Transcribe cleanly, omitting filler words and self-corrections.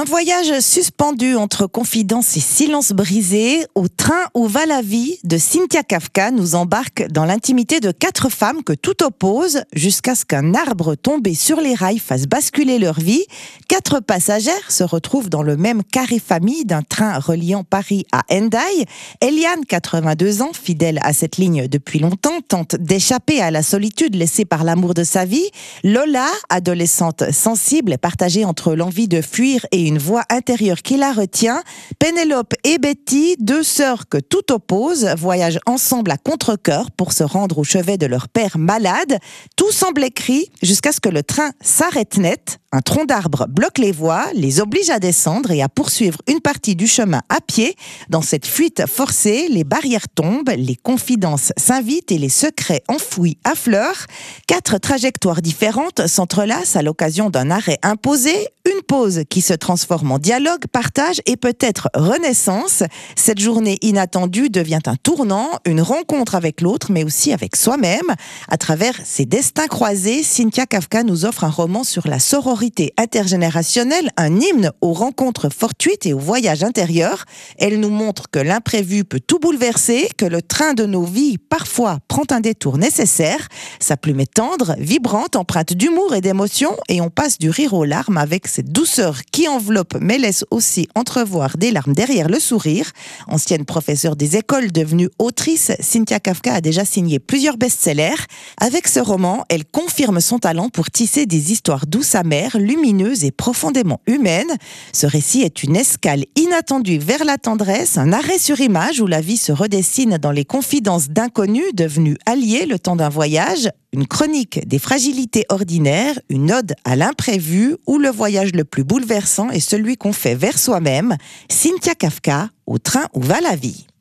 voyage suspendu entre confidence et silence brisé, au train où va la vie de Cynthia Kafka nous embarque dans l'intimité de 4 femmes que tout oppose jusqu'à ce qu'un arbre tombé sur les rails fasse basculer leur vie. 4 passagères se retrouvent dans le même carré famille d'un train reliant Paris à Hendaye. Eliane, 82 ans, fidèle à cette ligne depuis longtemps, tente d'échapper à la solitude laissée par l'amour de sa vie. Lola, adolescente sensible, est partagée entre l'envie de fuir et une voix intérieure qui la retient. Pénélope et Betty, 2 sœurs que tout oppose, voyagent ensemble à contre-cœur pour se rendre au chevet de leur père malade. Tout semble écrit jusqu'à ce que le train s'arrête net. Un tronc d'arbre bloque les voies, les oblige à descendre et à poursuivre une partie du chemin à pied. Dans cette fuite forcée, les barrières tombent, les confidences s'invitent et les secrets enfouis affleurent. 4 trajectoires différentes s'entrelacent à l'occasion d'un arrêt imposé, une pause qui se transforme en dialogue, partage et peut-être renaissance. Cette journée inattendue devient un tournant, une rencontre avec l'autre, mais aussi avec soi-même. À travers ces destins croisés, Cynthia Kafka nous offre un roman sur la sororité intergénérationnelle, un hymne aux rencontres fortuites et au voyage intérieur. Elle nous montre que l'imprévu peut tout bouleverser, que le train de nos vies parfois prend un détour nécessaire. Sa plume est tendre, vibrante, empreinte d'humour et d'émotion, et on passe du rire aux larmes avec cette douceur qui enveloppe mais laisse aussi entrevoir des larmes derrière le sourire. Ancienne professeure des écoles, devenue autrice, Cynthia Kafka a déjà signé plusieurs best-sellers. Avec ce roman, elle confirme son talent pour tisser des histoires douces amères, lumineuses et profondément humaines. Ce récit est une escale inattendue vers la tendresse, un arrêt sur image où la vie se redessine dans les confidences d'inconnus devenus alliés le temps d'un voyage. Une chronique des fragilités ordinaires, une ode à l'imprévu, où le voyage le plus bouleversant est celui qu'on fait vers soi-même. Cynthia Kafka, au train où va la vie.